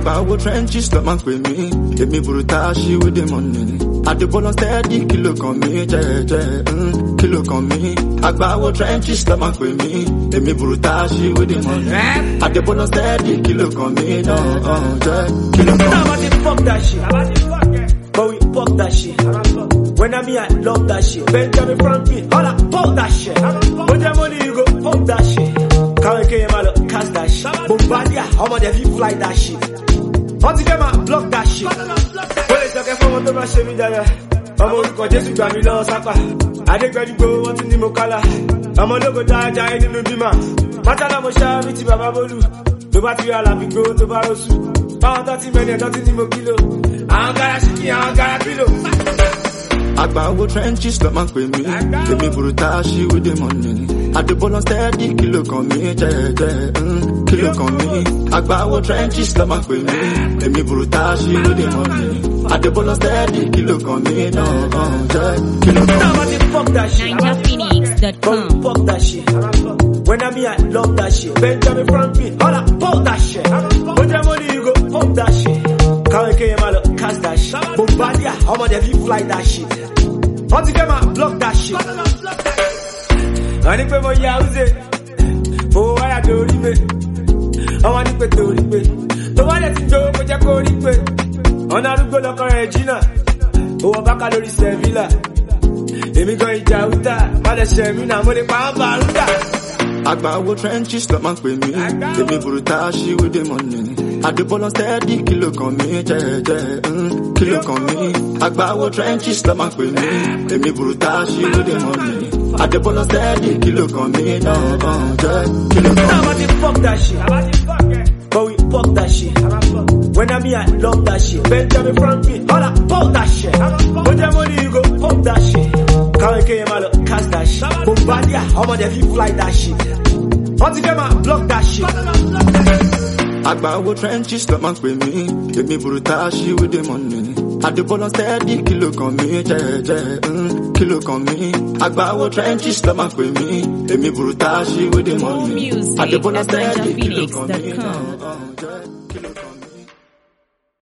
Agbawo trenches ló máa ń pè mí, èmi brutal ṣí with the money. Adébọ́lá steady kìlò kan mí, jẹ́jẹ́ kìlò kan mí. Agbawo trenches ló máa ń pè mí, èmi brutal ṣí with the money. Adébọ́lá steady kìlò kan mí, jẹ́ kìlò kan mí. Nobody fuck that shit, but we fuck that shit. When I mean I love that shit. Benjamin Franklin, all I fuck that shit. When the money you go fuck that shit. Can't get my look, cast that shit. Bombardier, how much have you fly that shit? Once you get my block that shit. When it's okay for me to my shit, I'm on the just got me lost. I didn't get you go, what's in the Mokala. I'm on the go die in the Dima. Matala Mosha, Michi Baba Bolu. The battery, I'll have to go to Barosu. Found 30 minutes, nothing in Mokilo. I'm gonna see, I'm gonna kilo. Agbawo trenches ló máa ń pè mí, èmi brutal ṣí with the money. Adébọ́lá steady kìlò kan mí, jẹ́jẹ́ kìlò kan mí. Agbawo trenches ló máa ń pè mí, èmi brutal ṣí with the money. Adébọ́lá steady kìlò kan mí, jẹ́ kìlò kan mí. Nobody fuck that shit, NinjaPhoenix.com. fuck that shit. When I mean I love that shit. Benjamin Franklin, all I fuck that shit. When the money you go fuck that shit. Can't get my look, cast that shit. Bombardier, how much have you fly that shit? Once you get my block that shit. I need to pay my for why I do it. I want to pay to it. The one that's in joke, but you're going to on a go look on Regina. Oh, I'm back at Sevilla. Let me go in Jauta. Mother Shamina, money, Papa. Agbawo trenches ló máa ń pè mí, èmi brutal ṣí with the money. Adébọ́lá steady kìlò kan mí, jẹ́jẹ́ kìlò kan mí. Agbawo trenches ló máa ń pè mí, èmi brutal ṣí with the money. Adébọ́lá steady kìlò kan mí, jẹ́ kìlò kan mí. Nobody fuck that shit, but we fuck that shit. When I mean I love that shit. Benjamin Franklin, all I fuck that shit. When the money you go fuck that shit. Can't get my look, cast that shit. Bombardier, how much have you fly that shit? Once you get my block that shit. Agbawo trenches ló máa ń pè mí, èmi brutal ṣí with the money. Adébọ́lá steady kìlò kan mí, jẹ́jẹ́ kìlò kan mí. Agbawo trenches ló máa ń pè mí, èmi brutal ṣí with the money. Music Adébọ́lá at steady kìlò kan mí, NinjaPhoenix.com.